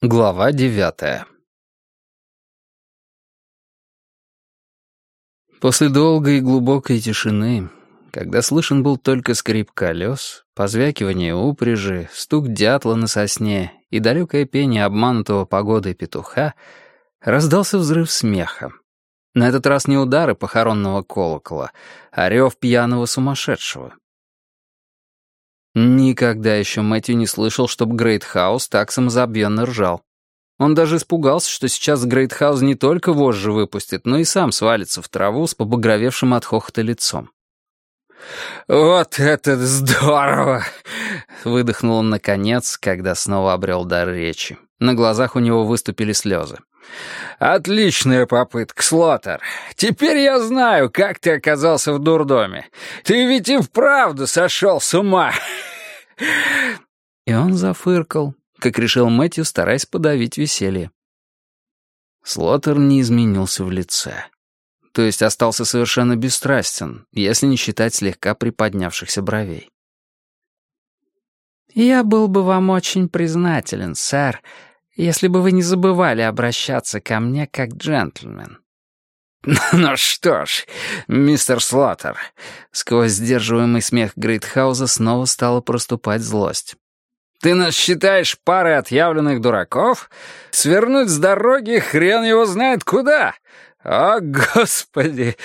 Глава 9. После долгой и глубокой тишины, когда слышен был только скрип колес, позвякивание упряжи, стук дятла на сосне и далекое пение обманутого погодой петуха, раздался взрыв смеха. На этот раз не удары похоронного колокола, а рев пьяного сумасшедшего. Никогда еще Мэтью не слышал, чтобы Грейтхаус так самозабвенно ржал. Он даже испугался, что сейчас Грейтхаус не только вожжи выпустит, но и сам свалится в траву с побагровевшим от хохота лицом. «Вот это здорово!» — выдохнул он наконец, когда снова обрел дар речи. На глазах у него выступили слезы. «Отличная попытка, Слоттер. Теперь я знаю, как ты оказался в дурдоме. Ты ведь и вправду сошел с ума!» И он зафыркал, как решил Мэтью, стараясь подавить веселье. Слоттер не изменился в лице. То есть остался совершенно бесстрастен, если не считать слегка приподнявшихся бровей. «Я был бы вам очень признателен, сэр, если бы вы не забывали обращаться ко мне как джентльмен». «Ну что ж, мистер Слоттер», — сквозь сдерживаемый смех Грейтхауза снова стала проступать злость. «Ты нас считаешь парой отъявленных дураков? Свернуть с дороги хрен его знает куда! О, Господи!»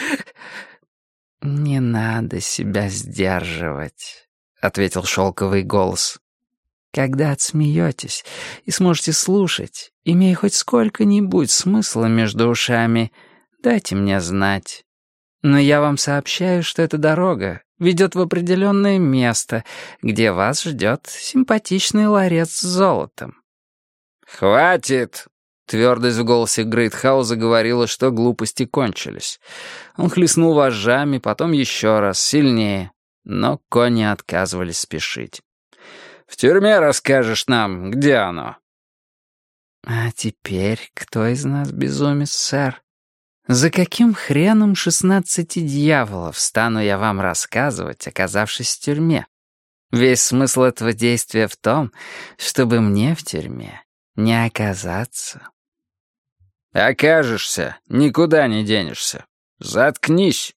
«Не надо себя сдерживать», — ответил шелковый голос. «Когда отсмеетесь и сможете слушать, имея хоть сколько-нибудь смысла между ушами, дайте мне знать. Но я вам сообщаю, что эта дорога ведет в определенное место, где вас ждет симпатичный ларец с золотом». «Хватит!» Твердость в голосе Грейтхауза говорила, что глупости кончились. Он хлестнул вожжами, потом еще раз, сильнее, но кони отказывались спешить. «В тюрьме расскажешь нам, где оно?» «А теперь кто из нас безумец, сэр? За каким хреном 16 дьяволов стану я вам рассказывать, оказавшись в тюрьме? Весь смысл этого действия в том, чтобы мне в тюрьме не оказаться». «Окажешься, никуда не денешься. Заткнись!»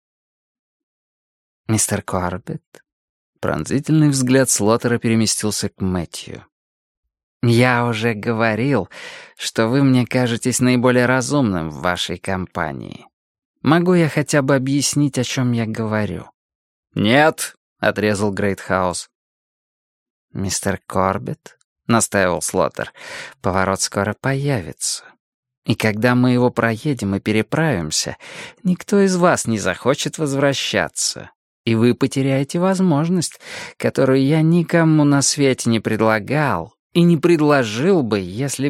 «Мистер Корбетт». Пронзительный взгляд Слоттера переместился к Мэтью. «Я уже говорил, что вы мне кажетесь наиболее разумным в вашей компании. Могу я хотя бы объяснить, о чем я говорю?» «Нет», — отрезал Грейтхаус. «Мистер Корбетт», — настаивал Слоттер, — «поворот скоро появится. И когда мы его проедем и переправимся, никто из вас не захочет возвращаться, и вы потеряете возможность, которую я никому на свете не предлагал и не предложил бы, если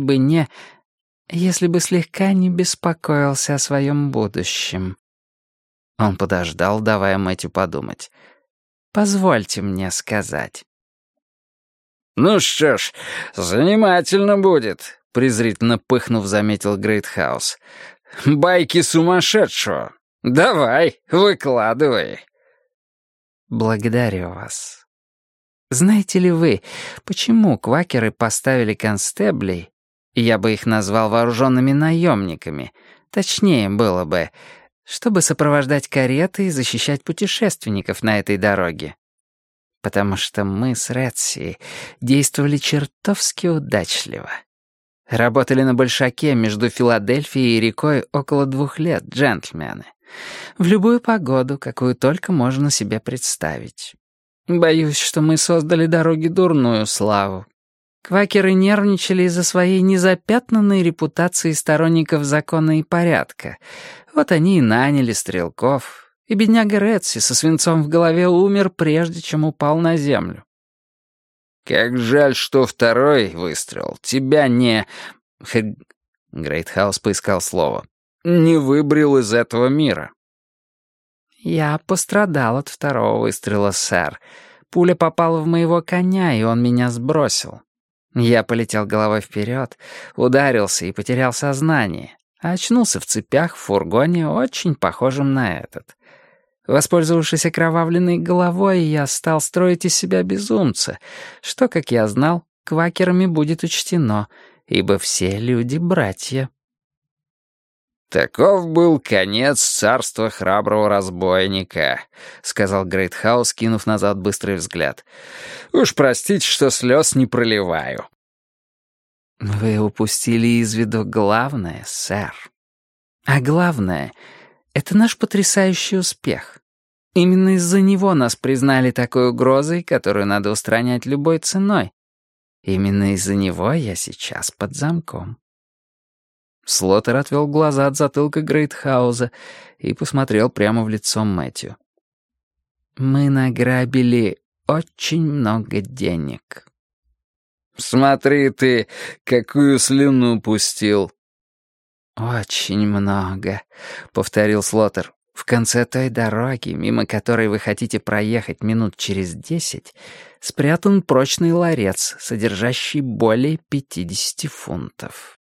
бы слегка не беспокоился о своем будущем». Он подождал, давая Мэтью подумать. «Позвольте мне сказать». «Ну что ж, занимательно будет», — презрительно пыхнув, заметил Грейтхаус. «Байки сумасшедшего. Давай, выкладывай». «Благодарю вас. Знаете ли вы, почему квакеры поставили констеблей, я бы их назвал вооруженными наемниками, точнее было бы, чтобы сопровождать кареты и защищать путешественников на этой дороге? Потому что мы с Ретси действовали чертовски удачливо. Работали на большаке между Филадельфией и рекой около 2 лет, джентльмены. В любую погоду, какую только можно себе представить. Боюсь, что мы создали дороге дурную славу. Квакеры нервничали из-за своей незапятнанной репутации сторонников закона и порядка. Вот они и наняли стрелков, и бедняга Ретси со свинцом в голове умер, прежде чем упал на землю. «Как жаль, что второй выстрел тебя не...» Грейтхаус поискал слово. «Не выбрил из этого мира». «Я пострадал от второго выстрела, сэр. Пуля попала в моего коня, и он меня сбросил. Я полетел головой вперед, ударился и потерял сознание, а очнулся в цепях в фургоне, очень похожем на этот. Воспользовавшись окровавленной головой, я стал строить из себя безумца, что, как я знал, квакерами будет учтено, ибо все люди — братья». «Таков был конец царства храброго разбойника», — сказал Грейтхаус, кинув назад быстрый взгляд. «Уж простите, что слез не проливаю». «Вы упустили из виду главное, сэр. А главное — это наш потрясающий успех. Именно из-за него нас признали такой угрозой, которую надо устранять любой ценой. Именно из-за него я сейчас под замком». Слоттер отвел глаза от затылка Грейтхауза и посмотрел прямо в лицо Мэтью. «Мы награбили очень много денег». «Смотри ты, какую слюну пустил!» «Очень много», — повторил Слоттер. «В конце той дороги, мимо которой вы хотите проехать минут через 10, спрятан прочный ларец, содержащий более 50 фунтов».